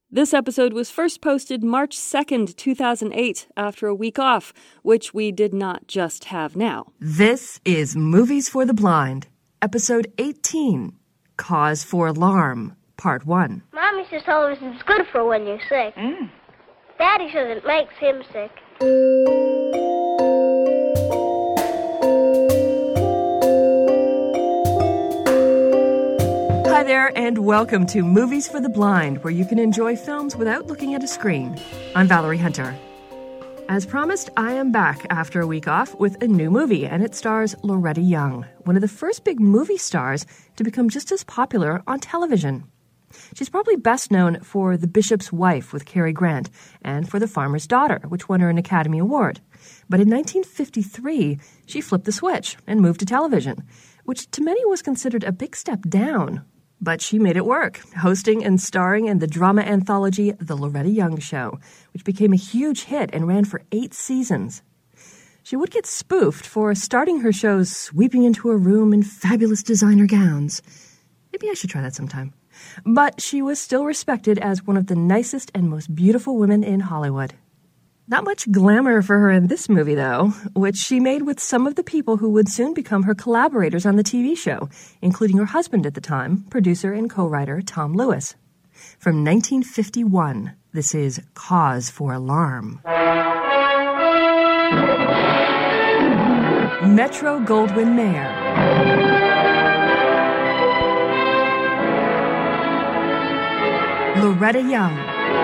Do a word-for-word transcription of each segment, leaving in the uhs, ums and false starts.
This episode was first posted March second, two thousand eight, after a week off, which we did not just have now. This is Movies for the Blind, episode eighteen, Cause for Alarm, part one. Mommy says television's good for when you're sick. Mm. Daddy says it makes him sick. Hi there, and welcome to Movies for the Blind, where you can enjoy films without looking at a screen. I'm Valerie Hunter. As promised, I am back after a week off with a new movie, and it stars Loretta Young, one of the first big movie stars to become just as popular on television. She's probably best known for The Bishop's Wife with Cary Grant and for The Farmer's Daughter, which won her an Academy Award. But in nineteen fifty-three, she flipped the switch and moved to television, which to many was considered a big step down. But she made it work, hosting and starring in the drama anthology The Loretta Young Show, which became a huge hit and ran for eight seasons. She would get spoofed for starting her shows sweeping into a room in fabulous designer gowns. Maybe I should try that sometime. But she was still respected as one of the nicest and most beautiful women in Hollywood. Not much glamour for her in this movie, though, which she made with some of the people who would soon become her collaborators on the T V show, including her husband at the time, producer and co-writer Tom Lewis. From nineteen fifty-one, this is Cause for Alarm. Metro-Goldwyn-Mayer. Loretta Young.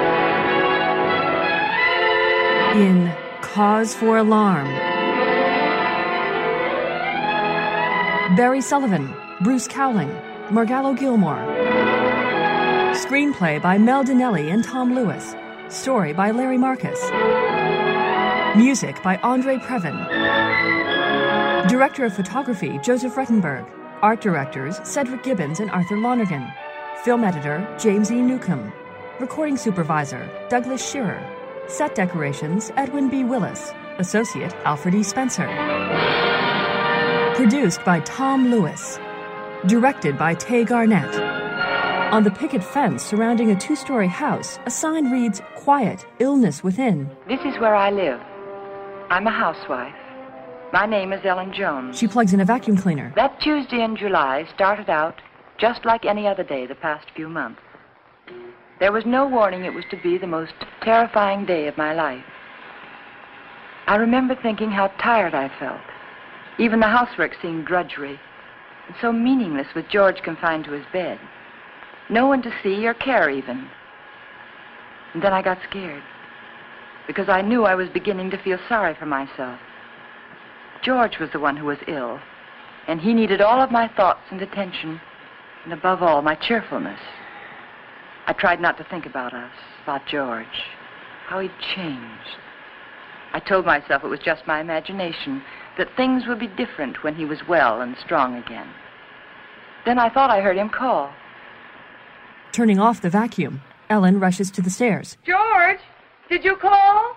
In Cause for Alarm. Barry Sullivan, Bruce Cowling, Margallo Gilmore. Screenplay by Mel Dinelli and Tom Lewis. Story by Larry Marcus. Music by Andre Previn. Director of Photography, Joseph Rettenberg. Art directors, Cedric Gibbons and Arthur Lonergan. Film editor, James E. Newcomb. Recording supervisor, Douglas Shearer. Set decorations, Edwin B. Willis. Associate, Alfred E. Spencer. Produced by Tom Lewis. Directed by Tay Garnett. On the picket fence surrounding a two-story house, a sign reads, Quiet, Illness Within. This is where I live. I'm a housewife. My name is Ellen Jones. She plugs in a vacuum cleaner. That Tuesday in July started out just like any other day the past few months. There was no warning it was to be the most terrifying day of my life. I remember thinking how tired I felt. Even the housework seemed drudgery, and so meaningless with George confined to his bed. No one to see or care even. And then I got scared, because I knew I was beginning to feel sorry for myself. George was the one who was ill, and he needed all of my thoughts and attention, and above all, my cheerfulness. I tried not to think about us, about George, how he'd changed. I told myself it was just my imagination, that things would be different when he was well and strong again. Then I thought I heard him call. Turning off the vacuum, Ellen rushes to the stairs. George, did you call?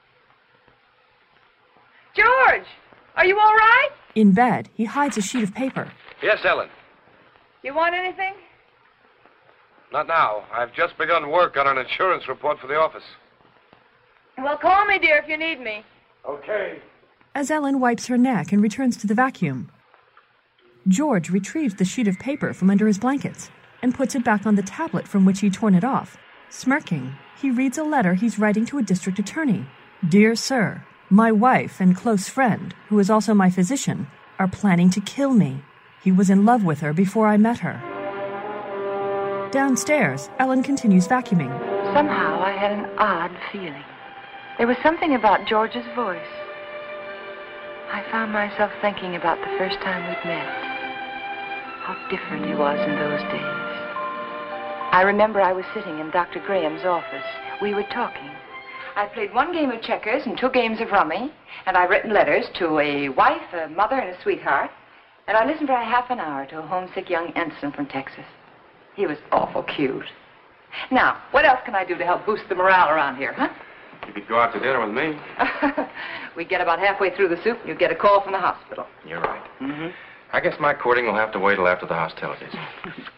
George, are you all right? In bed, he hides a sheet of paper. Yes, Ellen. You want anything? Not now. I've just begun work on an insurance report for the office. Well, call me, dear, if you need me. Okay. As Ellen wipes her neck and returns to the vacuum, George retrieves the sheet of paper from under his blankets and puts it back on the tablet from which he'd torn it off. Smirking, he reads a letter he's writing to a district attorney. Dear Sir, my wife and close friend, who is also my physician, are planning to kill me. He was in love with her before I met her. Downstairs, Ellen continues vacuuming. Somehow I had an odd feeling. There was something about George's voice. I found myself thinking about the first time we'd met. How different he was in those days. I remember I was sitting in Doctor Graham's office. We were talking. I played one game of checkers and two games of rummy, and I've written letters to a wife, a mother, and a sweetheart, and I listened for a half an hour to a homesick young ensign from Texas. He was awful cute. Now, what else can I do to help boost the morale around here, huh? You could go out to dinner with me. We get about halfway through the soup, and you get a call from the hospital. You're right. Mm-hmm. I guess my courting will have to wait till after the hostilities.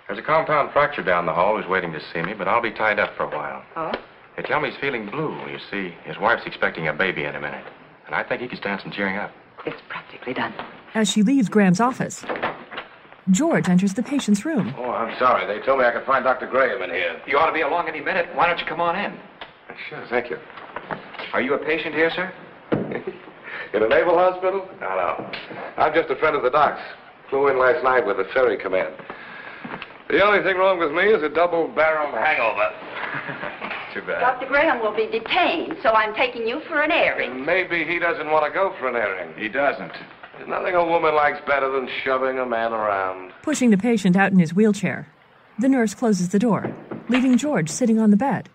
There's a compound fracture down the hall who's waiting to see me, but I'll be tied up for a while. Oh? They tell me he's feeling blue. You see, his wife's expecting a baby in a minute. And I think he could stand some cheering up. It's practically done. As she leaves Graham's office, George enters the patient's room. Oh, I'm sorry. They told me I could find Doctor Graham in here. You ought to be along any minute. Why don't you come on in? Sure, thank you. Are you a patient here, sir? In a naval hospital? No, no. I'm just a friend of the doc's. Flew in last night with the ferry command. The only thing wrong with me is a double-barreled hangover. Too bad. Doctor Graham will be detained, so I'm taking you for an airing. Maybe he doesn't want to go for an airing. He doesn't. There's nothing a woman likes better than shoving a man around. Pushing the patient out in his wheelchair, the nurse closes the door, leaving George sitting on the bed.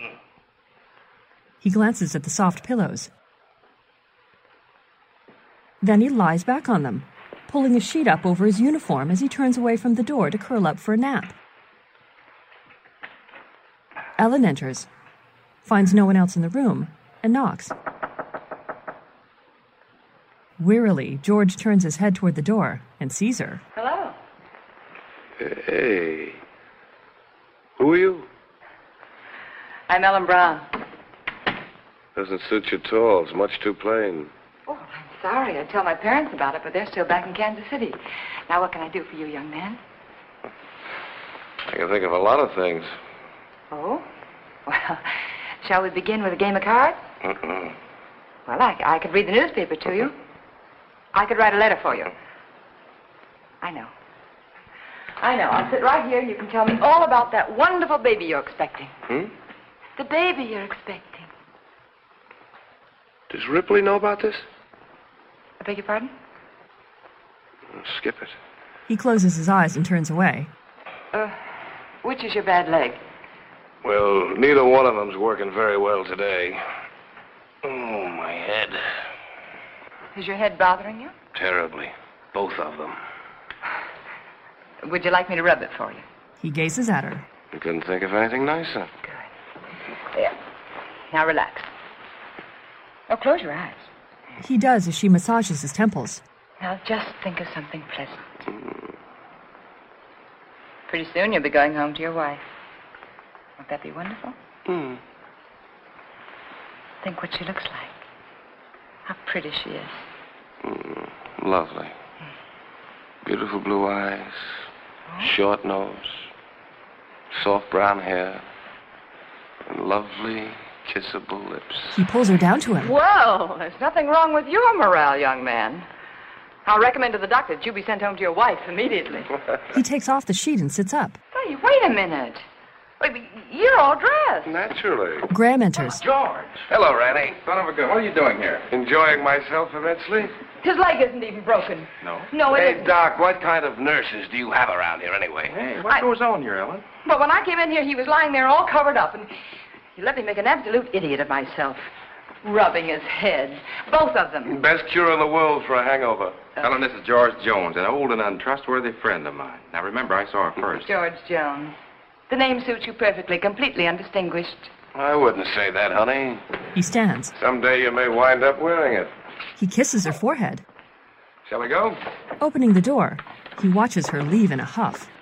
He glances at the soft pillows. Then he lies back on them, pulling a sheet up over his uniform as he turns away from the door to curl up for a nap. Ellen enters, finds no one else in the room, and knocks. Wearily, George turns his head toward the door and sees her. Hello. Hey. Who are you? I'm Ellen Brown. Doesn't suit you at all. It's much too plain. Oh, I'm sorry. I told my parents about it, but they're still back in Kansas City. Now, what can I do for you, young man? I can think of a lot of things. Oh? Well, shall we begin with a game of cards? Mm-mm. Well, I, I could read the newspaper to you. I could write a letter for you. I know. I know. I'll sit right here and you can tell me all about that wonderful baby you're expecting. Hmm? The baby you're expecting. Does Ripley know about this? I beg your pardon? Skip it. He closes his eyes and turns away. Uh, which is your bad leg? Well, neither one of them's working very well today. Oh, my head. Is your head bothering you? Terribly. Both of them. Would you like me to rub it for you? He gazes at her. You couldn't think of anything nicer. Good. There. Now relax. Oh, close your eyes. He does as she massages his temples. Now just think of something pleasant. Mm. Pretty soon you'll be going home to your wife. Won't that be wonderful? Hmm. Think what she looks like. How pretty she is. Mm, lovely. Mm. Beautiful blue eyes. Oh? Short nose. Soft brown hair. And lovely, kissable lips. He pulls her down to him. Well, there's nothing wrong with your morale, young man. I'll recommend to the doctor that you be sent home to your wife immediately. He takes off the sheet and sits up. Hey, wait a minute. Wait, you're all dressed. Naturally. Graham enters. George. Hello, Ranny. Son of a gun. What are you doing here? Enjoying myself immensely? His leg isn't even broken. No? No, it Hey, isn't. Doc, what kind of nurses do you have around here anyway? Hey, what I- goes on here, Ellen? But when I came in here, he was lying there all covered up, and he let me make an absolute idiot of myself. Rubbing his head. Both of them. Best cure in the world for a hangover. Ellen, this is George Jones, an old and untrustworthy friend of mine. Now, remember, I saw her first. George Jones. The name suits you perfectly, completely undistinguished. I wouldn't say that, honey. He stands. Someday you may wind up wearing it. He kisses her forehead. Shall we go? Opening the door, he watches her leave in a huff.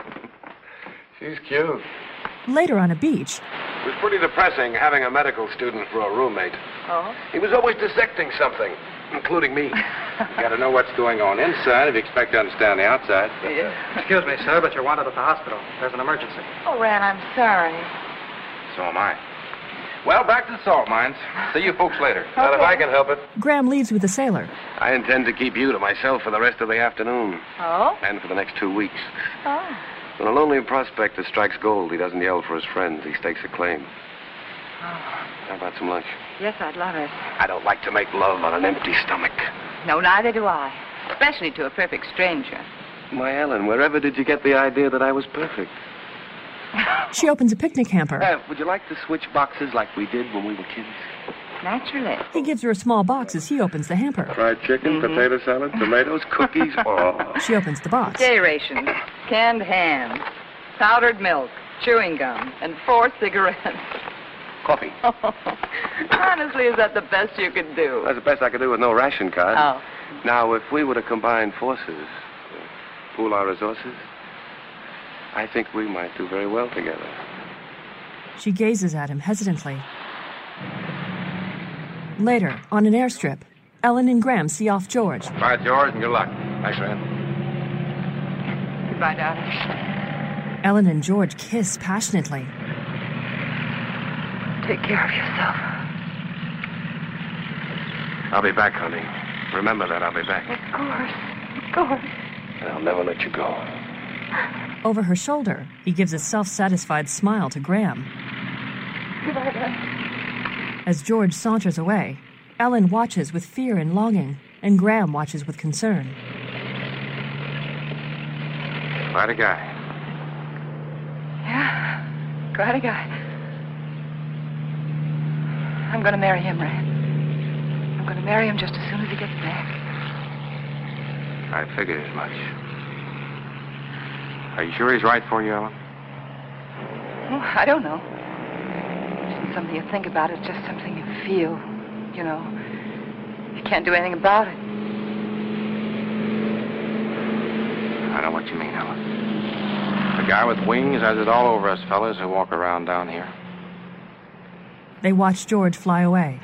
She's cute. Later on a beach, It was pretty depressing having a medical student for a roommate. Oh? He was always dissecting something, including me. You gotta know what's going on inside if you expect to understand the outside. Excuse me, sir, but you're wanted at the hospital. There's an emergency. Oh, Ran, I'm sorry. So am I. Well, back to the salt mines. See you folks later. Not if I can help it. Graham leaves with a sailor. I intend to keep you to myself for the rest of the afternoon. Oh? And for the next two weeks. Oh. When a lonely prospector strikes gold, he doesn't yell for his friends. He stakes a claim. Oh. How about some lunch? Yes, I'd love it. I don't like to make love on an empty stomach. No, neither do I. Especially to a perfect stranger. My Ellen, wherever did you get the idea that I was perfect? She opens a picnic hamper. Uh, would you like to switch boxes like we did when we were kids? Naturally. He gives her a small box as he opens the hamper. Fried chicken, Mm-hmm. potato salad, tomatoes, cookies. Oh. She opens the box. Day rations, canned ham, powdered milk, chewing gum, and four cigarettes. Coffee. Honestly, is that the best you could do? That's the best I could do with no ration card. Oh. Now, if we were to combine forces, uh, pool our resources. I think we might do very well together. She gazes at him hesitantly. Later, on an airstrip, Ellen and Graham see off George. Bye, George, and good luck. Thanks, man. Goodbye, darling. Ellen and George kiss passionately. Take care of yourself. I'll be back, honey. Remember that, I'll be back. Of course. Of course. And I'll never let you go. Over her shoulder, he gives a self-satisfied smile to Graham. Goodbye, darling. As George saunters away, Ellen watches with fear and longing, and Graham watches with concern. Quite a guy. Yeah, quite a guy. I'm going to marry him, Rand. I'm going to marry him just as soon as he gets back. I figured as much. Are you sure he's right for you, Ellen? Oh, I don't know. It isn't something you think about. It's just something you feel. You know, you can't do anything about it. I know what you mean, Ellen. The guy with wings has it all over us fellas who walk around down here. They watch George fly away.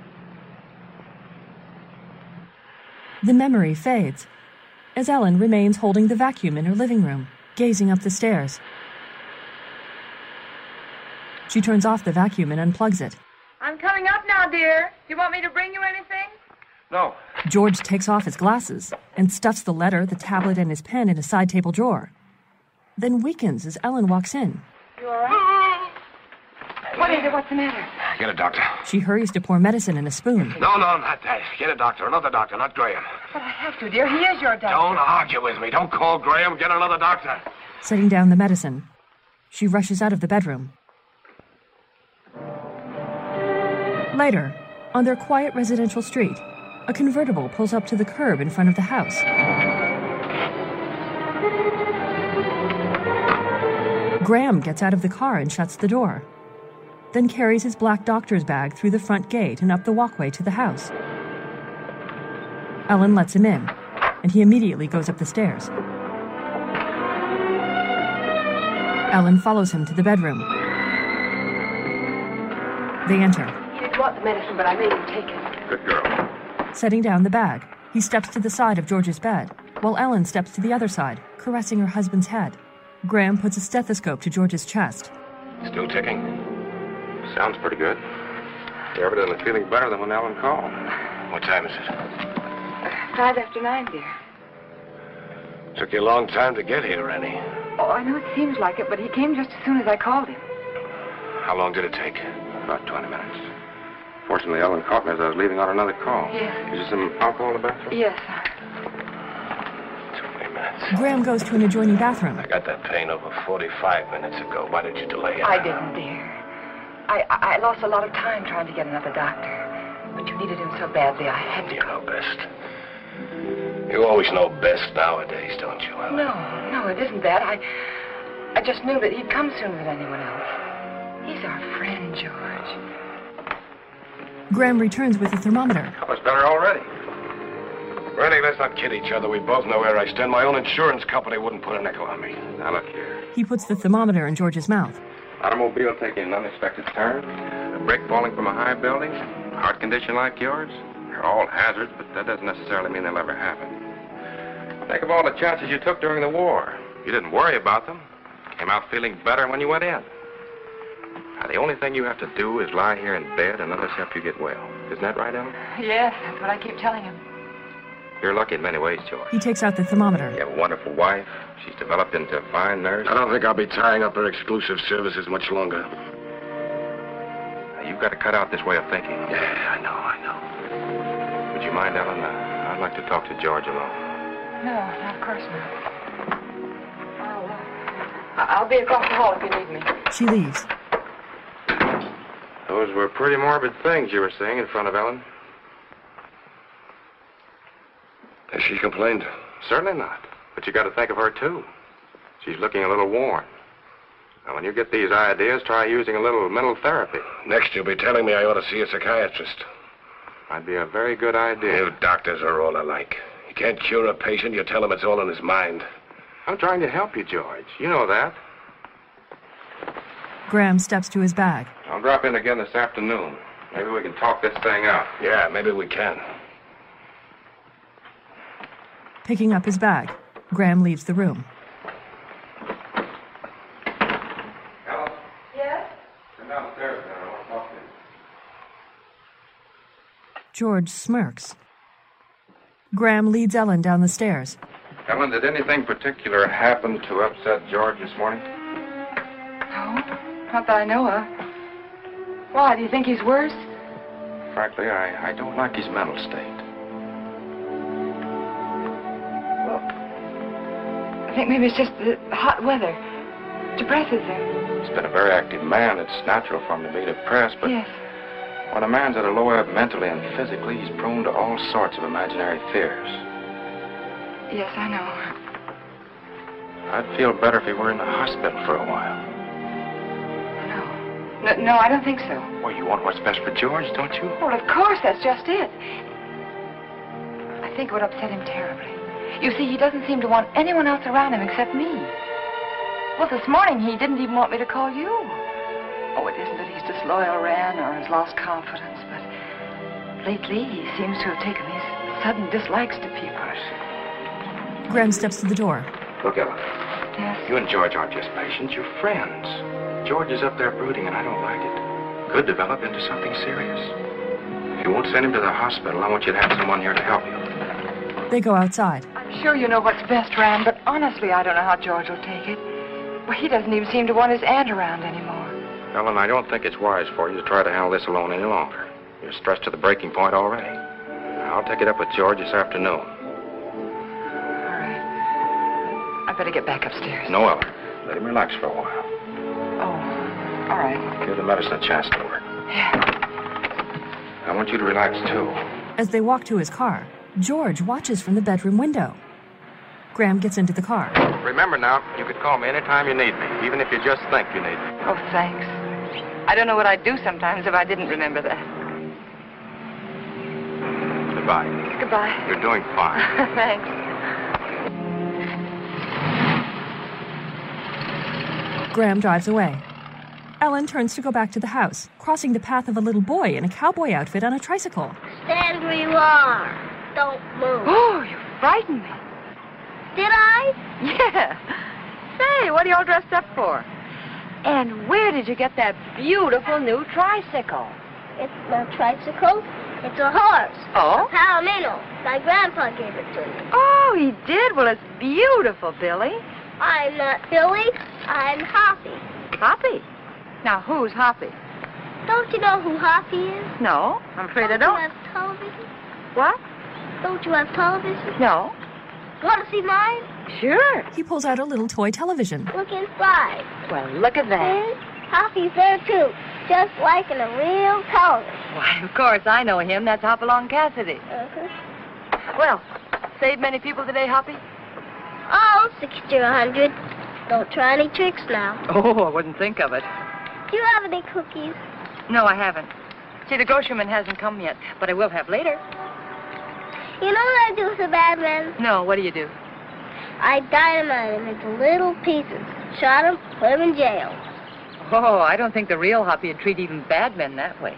The memory fades as Ellen remains holding the vacuum in her living room, gazing up the stairs. She turns off the vacuum and unplugs it. I'm coming up now, dear. Do you want me to bring you anything? No. George takes off his glasses and stuffs the letter, the tablet, and his pen in a side table drawer. Then weakens as Ellen walks in. You all right? What is it? What's the matter? Get a doctor. She hurries to pour medicine in a spoon. No, no, not that. Get a doctor. Another doctor, not Graham. But I have to, dear. He is your doctor. Don't argue with me. Don't call Graham. Get another doctor. Setting down the medicine, she rushes out of the bedroom. Later, on their quiet residential street, a convertible pulls up to the curb in front of the house. Graham gets out of the car and shuts the door, then carries his black doctor's bag through the front gate and up the walkway to the house. Ellen lets him in, and he immediately goes up the stairs. Ellen follows him to the bedroom. They enter. He didn't want the medicine, but I made him take it. Good girl. Setting down the bag, he steps to the side of George's bed, while Ellen steps to the other side, caressing her husband's head. Graham puts a stethoscope to George's chest. Still ticking. Sounds pretty good. You're evidently feeling better than when Ellen called. What time is it? Five after nine, dear. Took you a long time to get here, Annie. Oh, I know it seems like it, but he came just as soon as I called him. How long did it take? About twenty minutes. Fortunately, Ellen caught me as I was leaving on another call. Yes. Is there some alcohol in the bathroom? Yes. twenty minutes. Graham goes to an adjoining bathroom. I got that pain over forty-five minutes ago. Why did you delay it? I didn't, dear. I, I I lost a lot of time trying to get another doctor. But you needed him so badly, I had to. You know best. You always know best nowadays, don't you, Ellen? No, no, it isn't that. I I just knew that he'd come sooner than anyone else. He's our friend, George. Graham returns with a thermometer. How much better already? Rennie, let's not kid each other. We both know where I stand. My own insurance company wouldn't put a nickel on me. Now, look here. He puts the thermometer in George's mouth. Automobile taking an unexpected turn, a brick falling from a high building, heart condition like yours. They're all hazards, but that doesn't necessarily mean they'll ever happen. Think of all the chances you took during the war. You didn't worry about them. Came out feeling better when you went in. Now, the only thing you have to do is lie here in bed and let us help you get well. Isn't that right, Ellen? Yes, that's what I keep telling him. You're lucky in many ways, George. He takes out the thermometer. You have a wonderful wife. She's developed into a fine nurse. I don't think I'll be tying up her exclusive services much longer. Now, you've got to cut out this way of thinking. Yeah, I know, I know. Would you mind, Ellen? Uh, I'd like to talk to George alone. No, no, of course not. I'll, uh, I'll be across the hall if you need me. She leaves. Those were pretty morbid things you were saying in front of Ellen. Has she complained? Certainly not. But you got to think of her, too. She's looking a little worn. Now, when you get these ideas, try using a little mental therapy. Next, you'll be telling me I ought to see a psychiatrist. Might be a very good idea. You doctors are all alike. You can't cure a patient, you tell him it's all in his mind. I'm trying to help you, George. You know that. Graham steps to his bag. I'll drop in again this afternoon. Maybe we can talk this thing out. Yeah, maybe we can. Picking up his bag, Graham leaves the room. Alice? Yes? Come downstairs now. I want to talk to you. George smirks. Graham leads Ellen down the stairs. Ellen, did anything particular happen to upset George this morning? No, not that I know of. Why, do you think he's worse? Frankly, I, I don't like his mental state. Well, I think maybe it's just the hot weather. Depresses him. He's been a very active man. It's natural for him to be depressed, but Yes. when a man's at a low ebb mentally and physically, he's prone to all sorts of imaginary fears. Yes, I know. I'd feel better if he were in the hospital for a while. No. No, no, I don't think so. Well, you want what's best for George, don't you? Well, of course, that's just it. I think it would upset him terribly. You see, he doesn't seem to want anyone else around him except me. Well, this morning he didn't even want me to call you. Oh, it isn't that he's disloyal, Ran, or has lost confidence, but lately he seems to have taken these sudden dislikes to people. Graham steps to the door. Look, Ellen, Yes. you and George aren't just patients, you're friends. George is up there brooding, and I don't like it. Could develop into something serious. If you won't send him to the hospital, I want you to have someone here to help you. They go outside. I'm sure you know what's best, Ran, but honestly, I don't know how George will take it. Well, he doesn't even seem to want his aunt around anymore. Ellen, I don't think it's wise for you to try to handle this alone any longer. You're stretched to the breaking point already. I'll take it up with George this afternoon. All right. I better get back upstairs. No, Ellen. Let him relax for a while. Oh, all right. Give the medicine a chance to work. Yeah. I want you to relax, too. As they walk to his car, George watches from the bedroom window. Graham gets into the car. Remember now, you could call me anytime you need me, even if you just think you need me. Oh, thanks. I don't know what I'd do sometimes if I didn't remember that. Goodbye. Goodbye. You're doing fine. Thanks. Graham drives away. Ellen turns to go back to the house, crossing the path of a little boy in a cowboy outfit on a tricycle. Stand where you are. Don't move. Oh, you frightened me. Did I? Yeah. Say, what are you all dressed up for? And where did you get that beautiful new tricycle? It's no tricycle. It's a horse. Oh? A Palomino. My grandpa gave it to me. Oh, he did? Well, it's beautiful, Billy. I'm not Billy. I'm Hoppy. Hoppy? Now, who's Hoppy? Don't you know who Hoppy is? No, I'm afraid I Don't don't. you have television? What? Don't you have television? No. Want to see mine? Sure. He pulls out a little toy television. Look inside. Well, look at that. And Hoppy's there, too. Just like in a real television. Why, of course, I know him. That's Hopalong Cassidy. Uh-huh. Well, saved many people today, Hoppy? Oh, sixty or a hundred. Don't try any tricks now. Oh, I wouldn't think of it. Do you have any cookies? No, I haven't. See, the grocerman hasn't come yet, but I will have later. You know what I do with the bad men? No, what do you do? I dynamite him into little pieces. Shot him, put him in jail. Oh, I don't think the real Hoppy would treat even bad men that way.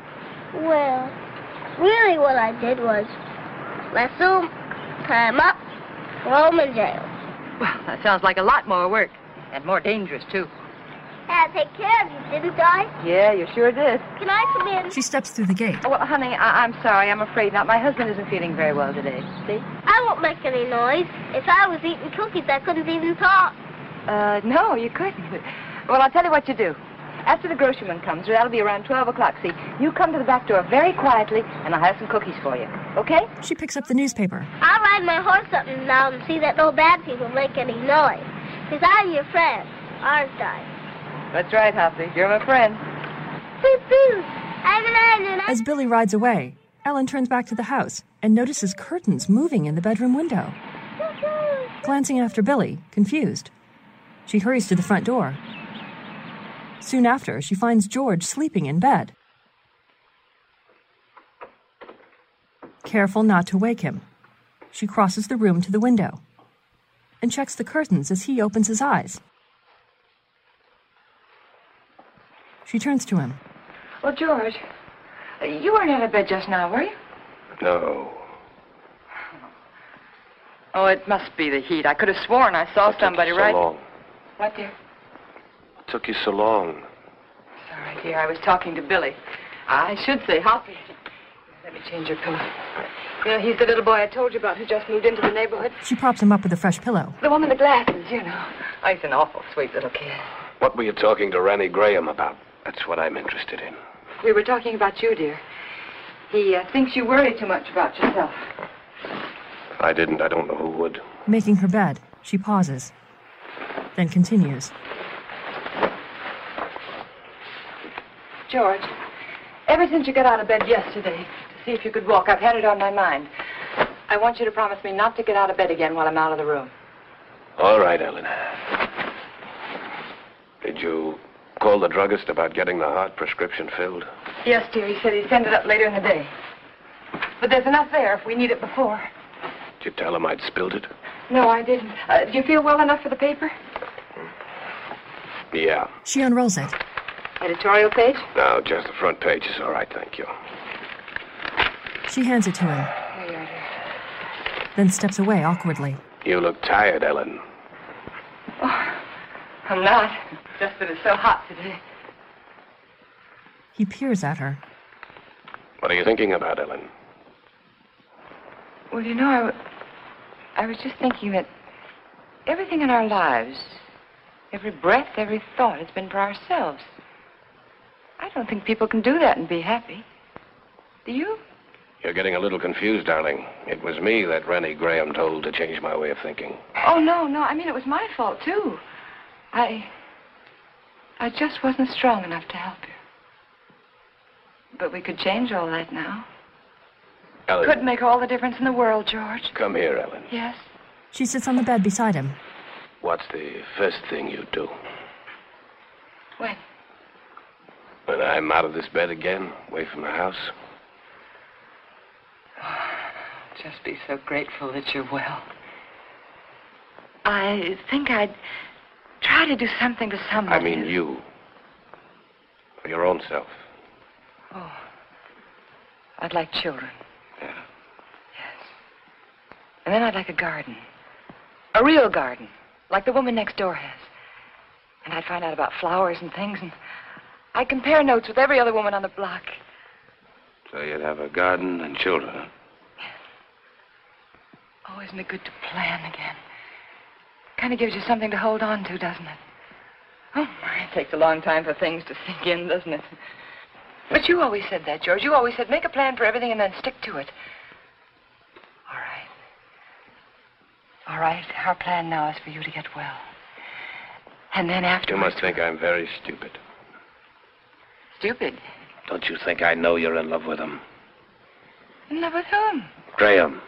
Well, really what I did was lasso him, tie him up, throw him in jail. Well, that sounds like a lot more work, and more dangerous, too. Had to take care of you, didn't I? Yeah, you sure did. Can I come in? She steps through the gate. Oh, well, honey, I- I'm sorry. I'm afraid not. My husband isn't feeling very well today. See? I won't make any noise. If I was eating cookies, I couldn't even talk. Uh, no, you couldn't. Well, I'll tell you what you do. After the grocerman comes, that'll be around twelve o'clock, see? You come to the back door very quietly, and I'll have some cookies for you. Okay? She picks up the newspaper. I'll ride my horse up and down and see that no bad people make any noise. Because I'm your friend, aren't I? That's right, Hoppy. You're my friend. Beep, beep. I'm an island. As Billy rides away, Ellen turns back to the house and notices curtains moving in the bedroom window. Glancing after Billy, confused, she hurries to the front door. Soon after, she finds George sleeping in bed. Careful not to wake him, she crosses the room to the window and checks the curtains as he opens his eyes. She turns to him. Well, George, you weren't out of bed just now, were you? No. Oh, it must be the heat. I could have sworn I saw What somebody took you so right... long? What, dear? What took you so long? Sorry, dear. I was talking to Billy. I should say Hoppy. Let me change your pillow. You know, he's the little boy I told you about who just moved into the neighborhood. She props him up with a fresh pillow. The one with the glasses, you know. Oh, he's an awful sweet little kid. What were you talking to Rennie Graham about? That's what I'm interested in. We were talking about you, dear. He uh, thinks you worry too much about yourself. If I didn't, I don't know who would. Making her bed, she pauses, then continues. George, ever since you got out of bed yesterday to see if you could walk, I've had it on my mind. I want you to promise me not to get out of bed again while I'm out of the room. All right, Ellen. Did you call the druggist about getting the heart prescription filled? Yes, dear. He said he'd send it up later in the day. But there's enough there if we need it before. Did you tell him I'd spilled it? No, I didn't. Uh, do you feel well enough for the paper? Yeah. She unrolls it. Editorial page? No, just the front page is all right, thank you. She hands it to him, Here you are, dear. then steps away awkwardly. You look tired, Ellen. Oh, I'm not. Just that it's so hot today. He peers at her. What are you thinking about, Ellen? Well, you know, I, w- I was just thinking that everything in our lives, every breath, every thought, has been for ourselves. I don't think people can do that and be happy. Do you? You're getting a little confused, darling. It was me that Rennie Graham told to change my way of thinking. Oh, no, no. I mean, it was my fault, too. I... I just wasn't strong enough to help you. But we could change all that now. Ellen. Could make all the difference in the world, George. Come here, Ellen. Yes? She sits on the bed beside him. What's the first thing you do? When? When I'm out of this bed again, away from the house? Just be so grateful that you're well. I think I'd try to do something to somebody. I mean you. For your own self. Oh. I'd like children. Yeah. Yes. And then I'd like a garden. A real garden. Like the woman next door has. And I'd find out about flowers and things, and I'd compare notes with every other woman on the block. So you'd have a garden and children, huh? Oh, isn't it good to plan again? Kind of gives you something to hold on to, doesn't it? Oh, my, it takes a long time for things to sink in, doesn't it? But you always said that, George. You always said make a plan for everything and then stick to it. All right. All right, our plan now is for you to get well. And then after... You must think I'm very stupid. Stupid? Don't you think I know you're in love with him? In love with whom? Graham.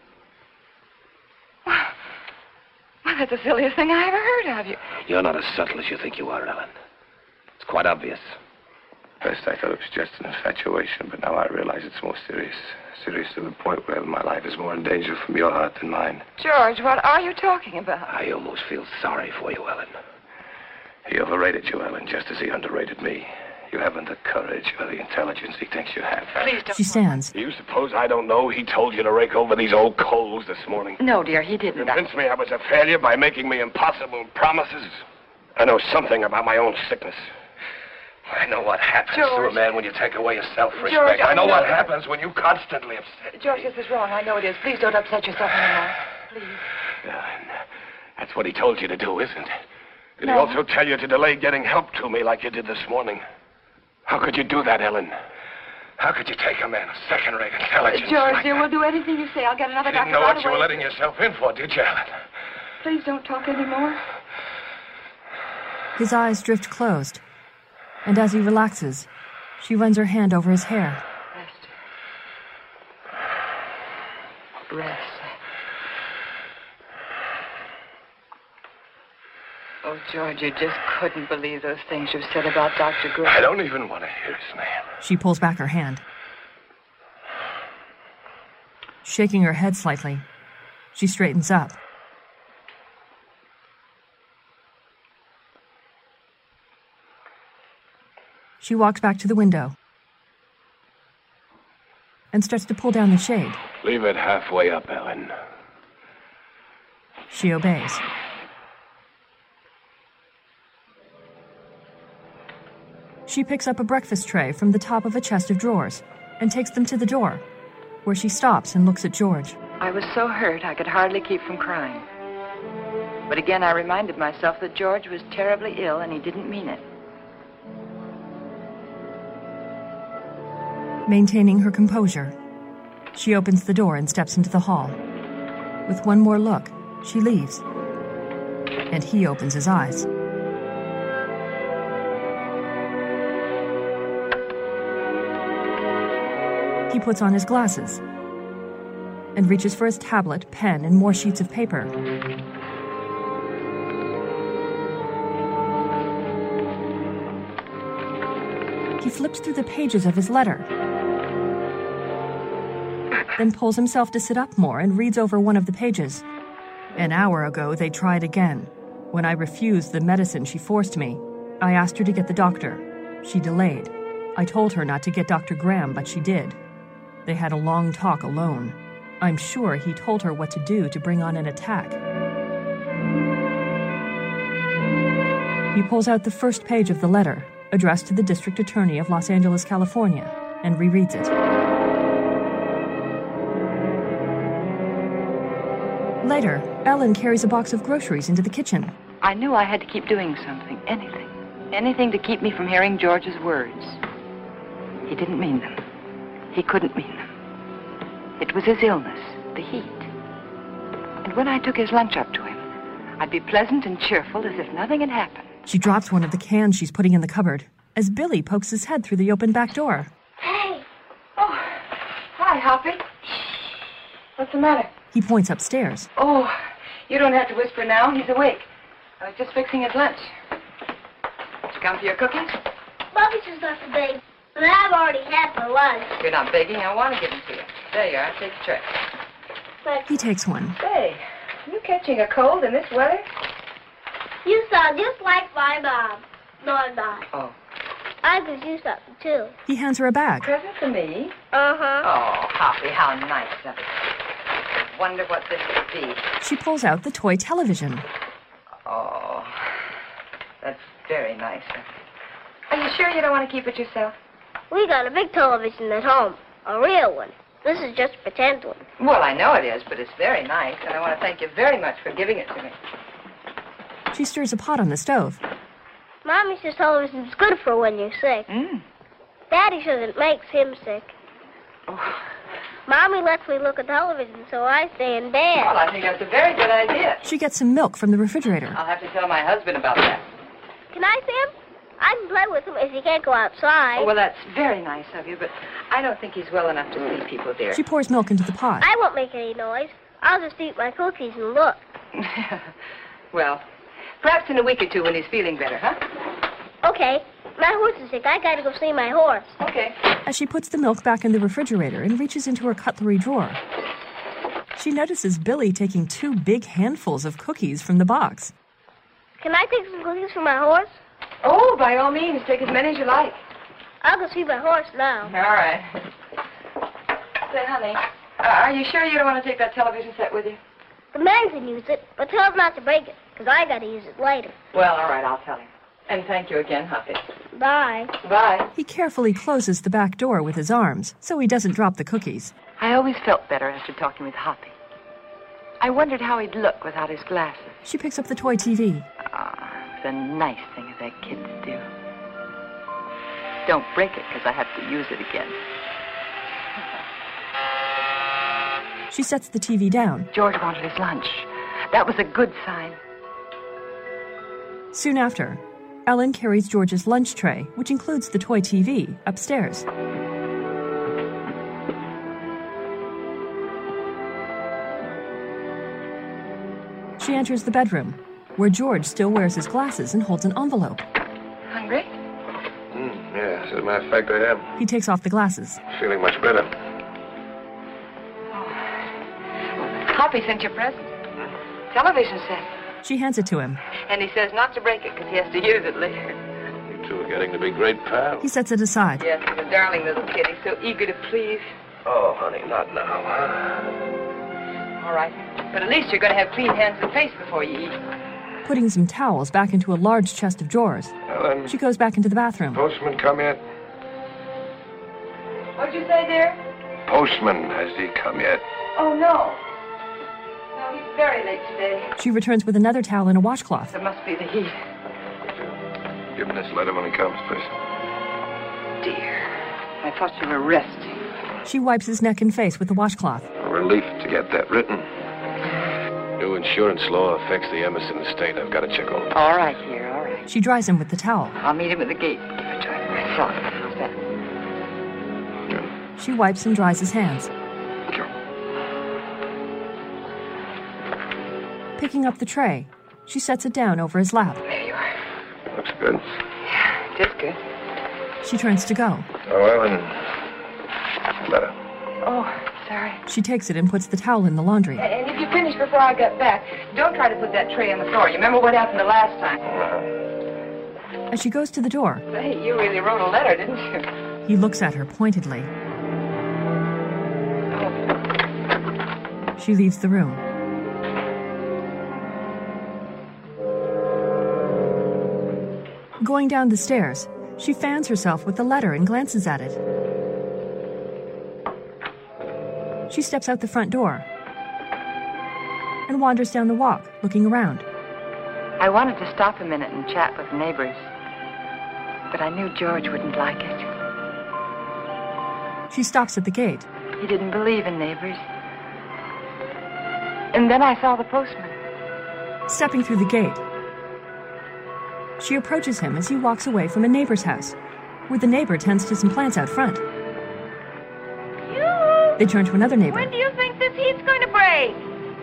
Well, well, that's the silliest thing I ever heard of you. You're not as subtle as you think you are, Ellen. It's quite obvious. First, I thought it was just an infatuation, but now I realize it's more serious. Serious to the point where my life is more in danger from your heart than mine. George, what are you talking about? I almost feel sorry for you, Ellen. He overrated you, Ellen, just as he underrated me. You haven't the courage or the intelligence he thinks you have. Please don't... She stands. Do you suppose I don't know he told you to rake over these old coals this morning? No, dear, he didn't. Convinced me I was a failure by making me impossible promises. I know something about my own sickness. I know what happens George. to a man when you take away his self-respect. George, I I know know what that. happens when you constantly upset George, me. this is wrong. I know it is. Please don't upset yourself anymore. Please. Yeah, and that's what he told you to do, isn't it? Did No. he also tell you to delay getting help to me like you did this morning? How could you do that, Ellen? How could you take a man of second-rate intelligence George, like dear, that? we'll do anything you say. I'll get another You didn't doctor know right what you away. were letting yourself in for, did you, Ellen? Please don't talk anymore. His eyes drift closed, and as he relaxes, she runs her hand over his hair. Rest. Rest. Oh, George, you just couldn't believe those things you said about Doctor Graham. I don't even want to hear his name. She pulls back her hand. Shaking her head slightly, she straightens up. She walks back to the window and starts to pull down the shade. Leave it halfway up, Ellen. She obeys. She picks up a breakfast tray from the top of a chest of drawers and takes them to the door, where she stops and looks at George. I was so hurt I could hardly keep from crying. But again, I reminded myself that George was terribly ill and he didn't mean it. Maintaining her composure, she opens the door and steps into the hall. With one more look, she leaves. And he opens his eyes. He puts on his glasses and reaches for his tablet, pen, and more sheets of paper. He flips through the pages of his letter, then pulls himself to sit up more and reads over one of the pages. An hour ago, they tried again. When I refused the medicine she forced me, I asked her to get the doctor. She delayed. I told her not to get Doctor Graham, but she did. They had a long talk alone. I'm sure he told her what to do to bring on an attack. He pulls out the first page of the letter, addressed to the District Attorney of Los Angeles, California, and rereads it. Later, Ellen carries a box of groceries into the kitchen. I knew I had to keep doing something, anything. Anything to keep me from hearing George's words. He didn't mean them. He couldn't mean them. It was his illness, the heat. And when I took his lunch up to him, I'd be pleasant and cheerful as if nothing had happened. She drops one of the cans she's putting in the cupboard as Billy pokes his head through the open back door. Hey! Oh, hi, Hoppy. What's the matter? He points upstairs. Oh, you don't have to whisper now. He's awake. I was just fixing his lunch. Did you come for your cookies? Bobby's just left the bag, and I've already had for lunch. You're not begging. I want to give them to you. There you are. Take the tray. But He takes one. Say, you catching a cold in this weather? you sound just like my mom. No, I'm not. Oh. I could use something, too. He hands her a bag. Present for me? Uh-huh. Oh, Hoppy, how nice of you. I wonder what this could be. She pulls out the toy television. Oh, that's very nice of you. Are you sure you don't want to keep it yourself? We got a big television at home. A real one. This is just a pretend one. Well, I know it is, but it's very nice, and I want to thank you very much for giving it to me. She stirs a pot on the stove. Mommy says television's good for when you're sick. Mm. Daddy says it makes him sick. Oh. Mommy lets me look at television, so I stay in bed. Well, I think that's a very good idea. She gets some milk from the refrigerator. I'll have to tell my husband about that. Can I see him? I can play with him if he can't go outside. Oh, well, that's very nice of you, but I don't think he's well enough to see people, dear. She pours milk into the pot. I won't make any noise. I'll just eat my cookies and look. Well, perhaps in a week or two when he's feeling better, huh? Okay. My horse is sick. I gotta go see my horse. Okay. As she puts the milk back in the refrigerator and reaches into her cutlery drawer, she notices Billy taking two big handfuls of cookies from the box. Can I take some cookies for my horse? Oh, by all means, take as many as you like. I'll go see my horse now. All right. Say, honey, uh, are you sure you don't want to take that television set with you? The man can use it, but tell him not to break it, because I gotta use it later. Well, all right, I'll tell him. And thank you again, Hoppy. Bye. Bye. He carefully closes the back door with his arms so he doesn't drop the cookies. I always felt better after talking with Hoppy. I wondered how he'd look without his glasses. She picks up the toy T V. Ah, it's a nice thing of that kid to do. Don't break it, because I have to use it again. She sets the T V down. George wanted his lunch. That was a good sign. Soon after, Ellen carries George's lunch tray, which includes the toy T V, upstairs. She enters the bedroom, where George still wears his glasses and holds an envelope. Hungry? Mm, yeah, as a matter of fact, I am. He takes off the glasses. Feeling much better. Hoppy sent you a present. Television set. She hands it to him. And he says not to break it because he has to use it later. You two are getting to be great pals. He sets it aside. Yes, he's a darling little kitty, so eager to please. Oh, honey, not now, huh? All right. But at least you're going to have clean hands and face before you eat. Putting some towels back into a large chest of drawers, Ellen, she goes back into the bathroom. postman come yet? What'd you say, dear? Postman, has he come yet? Oh, no. No, he's very late today. She returns with another towel and a washcloth. It must be the heat. Give him this letter when he comes, please. Dear, I thought you were resting. She wipes his neck and face with the washcloth. A relief to get that written. New insurance law affects the Emerson estate. I've got to check over. All right, dear, all right. She dries him with the towel. I'll meet him at the gate. Give it to him. I saw it. How's that? She wipes and dries his hands. Sure. Picking up the tray, she sets it down over his lap. There you are. Looks good. Yeah, it is good. She turns to go. Oh, Ellen. Letter. Oh, sorry. She takes it and puts the towel in the laundry. And if you finish before I get back, don't try to put that tray on the floor. You remember what happened the last time? Uh-huh. As she goes to the door, Hey, you really wrote a letter, didn't you? he looks at her pointedly. She leaves the room. Going down the stairs, she fans herself with the letter and glances at it. She steps out the front door and wanders down the walk, looking around. I wanted to stop a minute and chat with the neighbors, but I knew George wouldn't like it. She stops at the gate. He didn't believe in neighbors. And then I saw the postman. Stepping through the gate, she approaches him as he walks away from a neighbor's house, where the neighbor tends to some plants out front. You! They turn to another neighbor. When do you think this heat's going to break?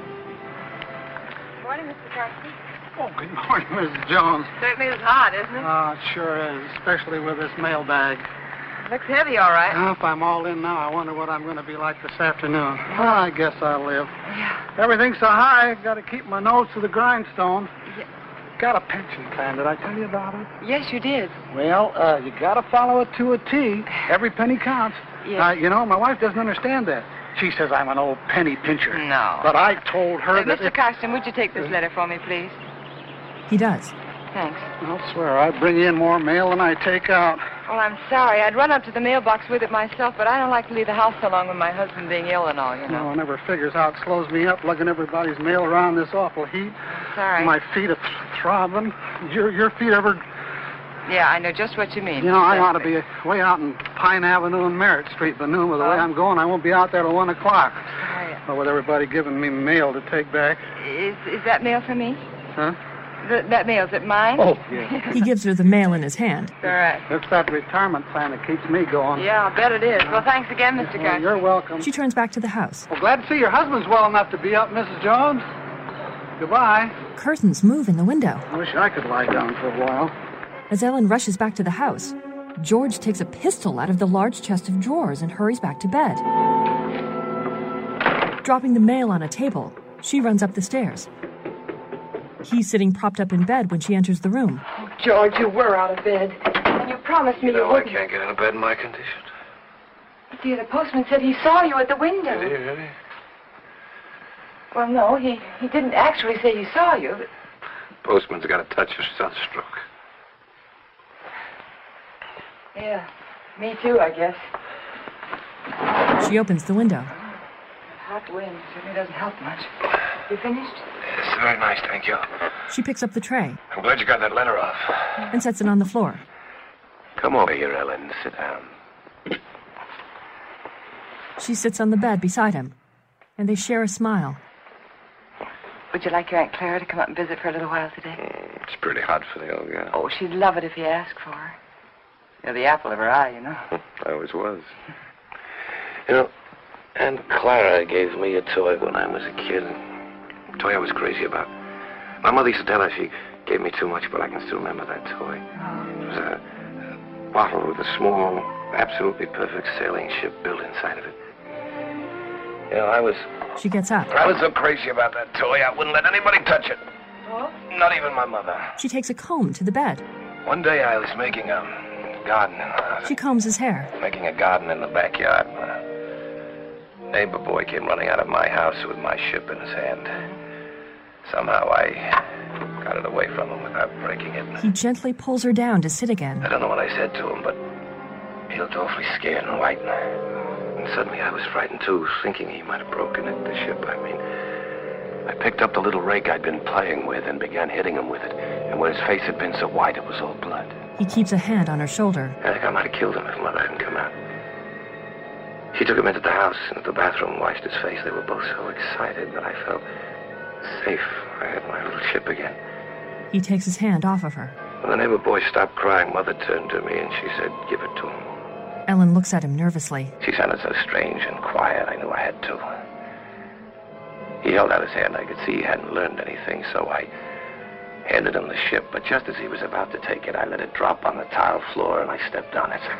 Good morning, Mister Carsky. Oh, good morning, Missus Jones. Certainly is hot, isn't it? Oh, it sure is, especially with this mailbag. Looks heavy, all right. Now, if I'm all in now, I wonder what I'm going to be like this afternoon. Well, I guess I'll live. Yeah. Everything's so high, I've got to keep my nose to the grindstone. Yeah. Got a pension plan. Did I tell you about it? Yes, you did. Well, uh, you got to follow it to a T. Every penny counts. Yes. Uh, you know, my wife doesn't understand that. She says I'm an old penny pincher. No. But I told her Uh, that Mister if... Carston, would you take this letter for me, please? He does. Thanks. I'll swear, I bring in more mail than I take out. Well, I'm sorry. I'd run up to the mailbox with it myself, but I don't like to leave the house so long with my husband being ill and all, you know. No one ever figures how it slows me up lugging everybody's mail around this awful heat. Sorry. My feet are throbbing. Your your feet ever... Yeah, I know just what you mean. You know, I ought to be way out in Pine Avenue and Merritt Street, but noon with the way I'm going, I won't be out there till one o'clock. Sorry. Well, with everybody giving me mail to take back. Is, is that mail for me? Huh? Th- that mail's it mine? Oh, yeah. He gives her the mail in his hand. All right. It's that retirement plan that keeps me going. Yeah, I bet it is. Well, thanks again, Mister Well, Carston. you're welcome. She turns back to the house. Well, glad to see your husband's well enough to be up, Missus Jones. Goodbye. Curtains move in the window. I wish I could lie down for a while. As Ellen rushes back to the house, George takes a pistol out of the large chest of drawers and hurries back to bed. Dropping the mail on a table, she runs up the stairs. He's sitting propped up in bed when she enters the room. Oh, George, you were out of bed. And you promised me You you, know, I wouldn't. can't get out of bed in my condition. Dear, the postman said he saw you at the window. Did he, really? Well, no, he, he didn't actually say he saw you. But... Postman's got a touch of sunstroke. Yeah, me too, I guess. She opens the window. Hot wind certainly doesn't help much. You finished? Yes, very nice, thank you. She picks up the tray I'm glad you got that letter off. and sets it on the floor. Come over here, Ellen. Sit down. She sits on the bed beside him, and they share a smile. Would you like your Aunt Clara to come up and visit for a little while today? Mm, it's pretty hot for the old girl. Oh, she'd love it if you asked for her. You're the apple of her eye, you know. I always was. You know, Aunt Clara gave me a toy when I was a kid. A toy I was crazy about. My mother used to tell her she gave me too much, but I can still remember that toy. It was a, a bottle with a small, absolutely perfect sailing ship built inside of it. You know, I was... She gets up. I was so crazy about that toy, I wouldn't let anybody touch it. Oh? Not even my mother. She takes a comb to the bed. One day I was making a garden in the house. She combs his hair. Making a garden in the backyard. A neighbor boy came running out of my house with my ship in his hand. Somehow I got it away from him without breaking it. He gently pulls her down to sit again. I don't know what I said to him, but he looked awfully scared and white. And suddenly I was frightened, too, thinking he might have broken it, the ship, I mean. I picked up the little rake I'd been playing with and began hitting him with it. And where his face had been so white, it was all blood. He keeps a hand on her shoulder. I think I might have killed him if Mother hadn't come out. She took him into the house, into the bathroom, washed his face. They were both so excited that I felt safe. I had my little ship again. He takes his hand off of her. When the neighbor boy stopped crying, Mother turned to me and she said, "Give it to him." Ellen looks at him nervously. She sounded so strange and quiet, I knew I had to. He held out his hand. I could see he hadn't learned anything, so I handed him the ship. But just as he was about to take it, I let it drop on the tile floor and I stepped on it.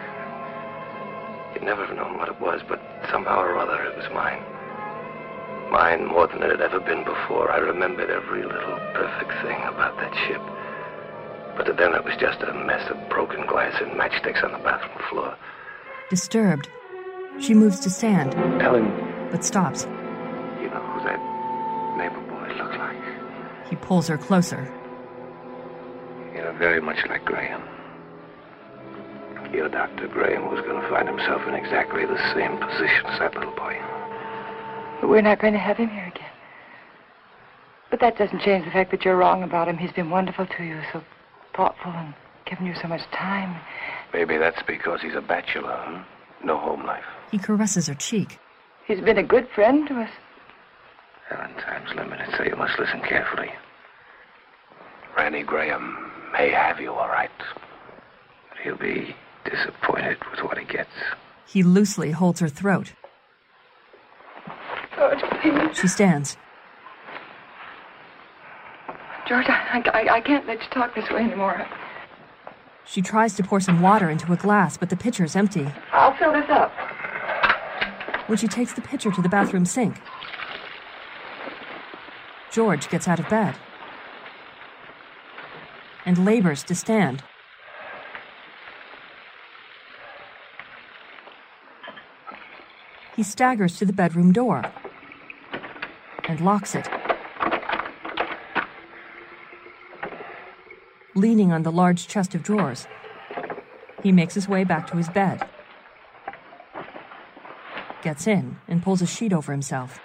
You'd never have known what it was, but somehow or other it was mine. Mine more than it had ever been before. I remembered every little perfect thing about that ship. But to them it was just a mess of broken glass and matchsticks on the bathroom floor. Disturbed, she moves to stand. Ellen. But stops. You know who that neighbor boy looked like? He pulls her closer. You know, very much like Graham. Your Doctor Graham was going to find himself in exactly the same position as that little boy. But we're not going to have him here again. But that doesn't change the fact that you're wrong about him. He's been wonderful to you, so thoughtful and given you so much time. Maybe that's because he's a bachelor, huh? No home life. He caresses her cheek. He's been a good friend to us. Ellen, time's limited, so you must listen carefully. Randy Graham may have you, all right. But he'll be disappointed with what he gets. He loosely holds her throat. George, please. She stands. George, I, I, I can't let you talk this way anymore. She tries to pour some water into a glass, but the pitcher's empty. I'll fill this up. When she takes the pitcher to the bathroom sink, George gets out of bed and labors to stand. He staggers to the bedroom door and locks it. Leaning on the large chest of drawers, he makes his way back to his bed, gets in, and pulls a sheet over himself.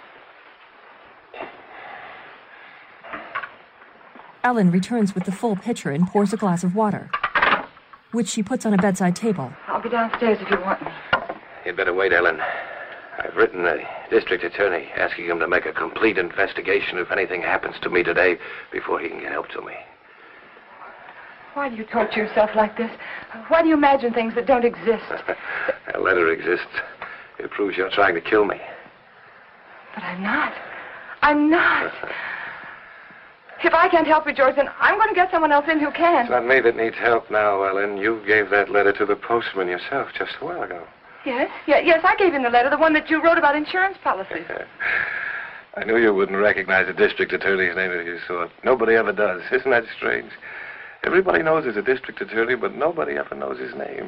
Ellen returns with the full pitcher and pours a glass of water, which she puts on a bedside table. I'll be downstairs if you want me. You'd better wait, Ellen. I've written the district attorney asking him to make a complete investigation if anything happens to me today before he can get help to me. Why do you torture yourself like this? Why do you imagine things that don't exist? A letter exists. It proves you're trying to kill me. But I'm not. I'm not. If I can't help you, George, then I'm going to get someone else in who can. It's not me that needs help now, Ellen. You gave that letter to the postman yourself just a while ago. Yes? Yeah, yes, I gave him the letter, the one that you wrote about insurance policies. I knew you wouldn't recognize a district attorney's name if you saw it. Nobody ever does. Isn't that strange? Everybody knows he's a district attorney, but nobody ever knows his name.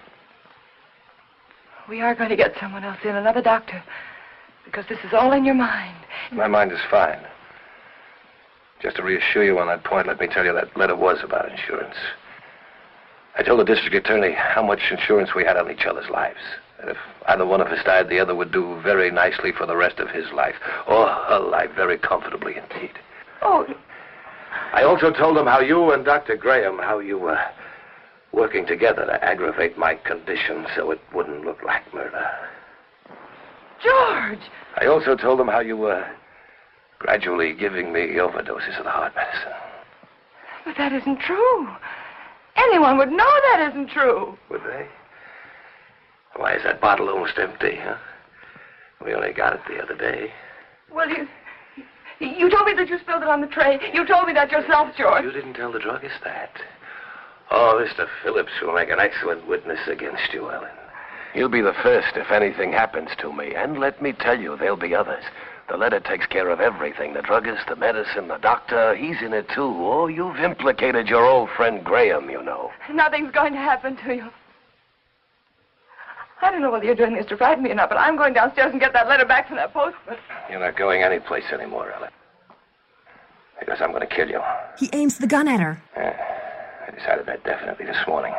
We are going to get someone else in, another doctor, because this is all in your mind. My mind is fine. Just to reassure you on that point, let me tell you that letter was about insurance. I told the district attorney how much insurance we had on each other's lives. And if either one of us died, the other would do very nicely for the rest of his life, or her life, very comfortably indeed. Oh. I also told him how you and Doctor Graham, how you were working together to aggravate my condition so it wouldn't look like murder. George! I also told him how you were gradually giving me overdoses of the heart medicine. But that isn't true. Anyone would know that isn't true. Would they? Why is that bottle almost empty, huh? We only got it the other day. Well, you... You told me that you spilled it on the tray. You told me that yourself, George. You didn't tell the druggist that. Oh, Mister Phillips will make an excellent witness against you, Ellen. He'll be the first if anything happens to me. And let me tell you, there'll be others. The letter takes care of everything. The druggist, the medicine, the doctor, he's in it too. Oh, you've implicated your old friend Graham, you know. Nothing's going to happen to you. I don't know whether you're doing this to frighten me or not, but I'm going downstairs and get that letter back from that postman. You're not going anyplace anymore, Ellen. Because I'm going to kill you. He aims the gun at her. Yeah, I decided that definitely this morning.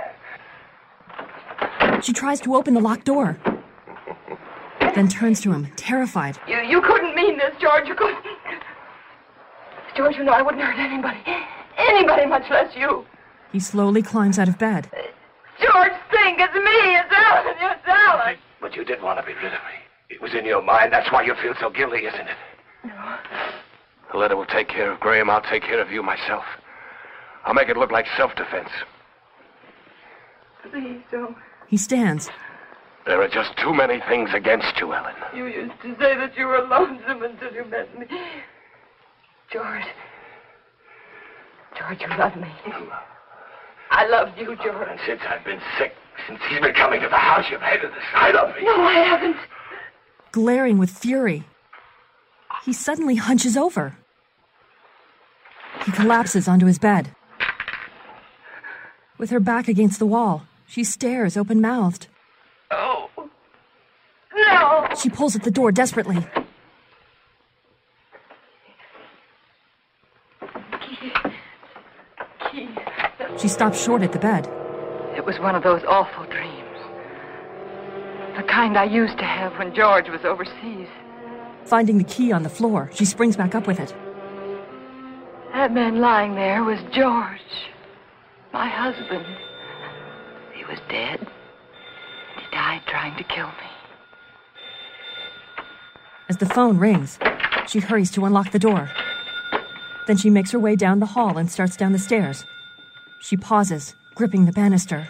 She tries to open the locked door. Then turns to him, terrified. You you couldn't mean this, George. You couldn't. George, you know I wouldn't hurt anybody. Anybody, much less you. He slowly climbs out of bed. George, think. It's me. It's Ellen. It's Ellen. But you did want to be rid of me. It was in your mind. That's why you feel so guilty, isn't it? No. The letter will take care of Graham. I'll take care of you myself. I'll make it look like self-defense. Please don't. He stands. There are just too many things against you, Ellen. You used to say that you were lonesome until you met me. George. George, you love me. I loved you, George. And since I've been sick, since he's been coming to the house, you've hated the sight of me. No, I haven't. Glaring with fury, he suddenly hunches over. He collapses onto his bed. With her back against the wall, she stares open-mouthed. Oh. No. She pulls at the door desperately. Key. Key. She stops short at the bed. It was one of those awful dreams. The kind I used to have when George was overseas. Finding the key on the floor, she springs back up with it. That man lying there was George. My husband. He was dead. He died trying to kill me. As the phone rings, she hurries to unlock the door. Then she makes her way down the hall and starts down the stairs. She pauses, gripping the banister.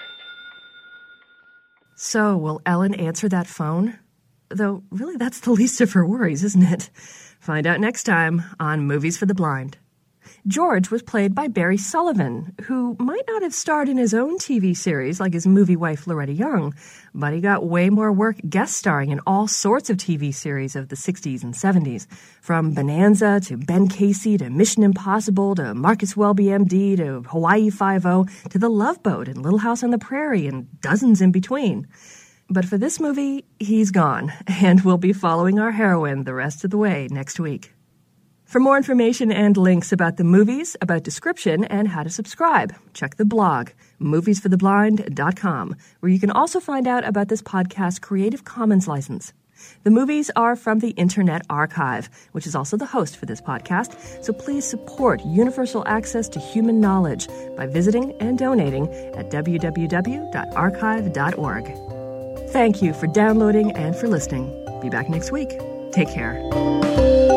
So, will Ellen answer that phone? Though, really, that's the least of her worries, isn't it? Find out next time on Movies for the Blind. George was played by Barry Sullivan, who might not have starred in his own T V series like his movie wife Loretta Young, but he got way more work guest starring in all sorts of T V series of the sixties and seventies, from Bonanza to Ben Casey to Mission Impossible to Marcus Welby M D to Hawaii Five-O to The Love Boat and Little House on the Prairie and dozens in between. But for this movie, he's gone, and we'll be following our heroine the rest of the way next week. For more information and links about the movies, about description, and how to subscribe, check the blog, movies for the blind dot com, where you can also find out about this podcast's Creative Commons license. The movies are from the Internet Archive, which is also the host for this podcast, so please support universal access to human knowledge by visiting and donating at w w w dot archive dot org. Thank you for downloading and for listening. Be back next week. Take care.